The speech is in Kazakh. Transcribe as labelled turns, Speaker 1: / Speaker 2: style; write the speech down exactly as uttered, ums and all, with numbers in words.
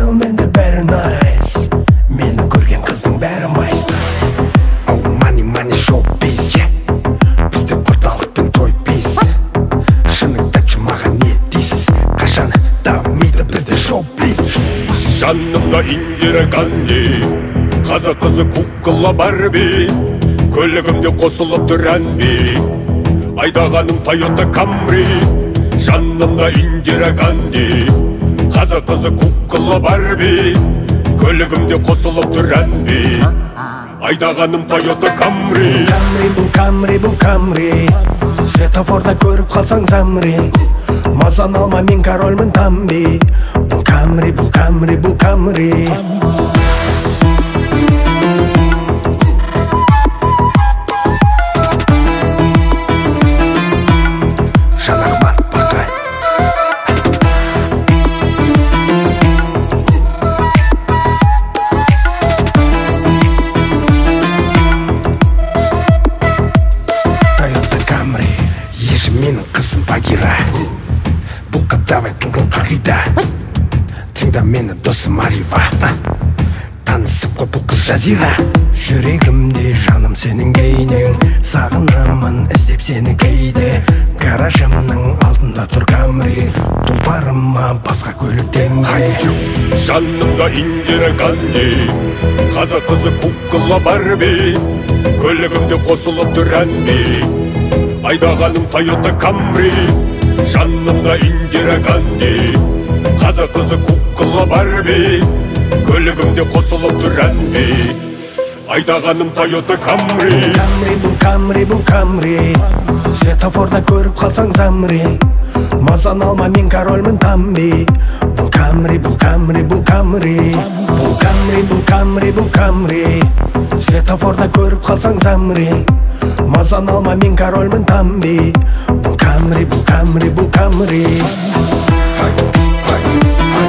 Speaker 1: Girl менде бәрі nice, мені көрген қыздың бәрі майысты. Oh money money show biz, бізде құрдалық пен той biz. Шыныңды айтшы маған не дейсіз, қашан дамиды бізде шоу biz.
Speaker 2: Жанымда Индира Ганди, қазақ қызы кукла Барби, көлігімде қосылып тұр әнби, айдағаным Toyota Camry. Жанымда Индира Ганди, қазақ қызы кукла Барби, көлігімде қосылып тұр әнби, айдағаным Toyota Camry.
Speaker 1: Camry бұл Camry бұл Camry, светофорда көріп қалсаң замри. Мазан алма мен корольмін тамби. Бұл Camry бұл Camry бұл Camry. Менің қызым Багира, бұл қадавай тұлғын қағида. Тыңда мені досым Арива, танысып қой бұл қыз Жазира. Жүрегімде жаным сенің бейнең, сағынамын іздеп сені кейде. Гаражымның алдында тұр Camry, тұлпарыма басқа көліктен айжу.
Speaker 2: Жанымда Индира Ганди, қазақ қызы кукла Барби, көлігімде қосылып тұр әнби, айдағаным Toyota Camry. Жанымда Индира Ганди, қазақ қызы кукла Барби, көлігімде қосылып тұр әнби, айдағаным Toyota Camry.
Speaker 1: Camry бұл Camry бұл Camry, светофорда көріп қалсаң замри. Мазан алма мен корольмін тамби. Бұл Camry бұл Camry бұл Camry. Бұл Camry бұл Camry бұл Camry, светофорда көріп қалсаң замри. Мазан алма мен корольмін тамби. Бұл Camry бұл Camry бұл Camry.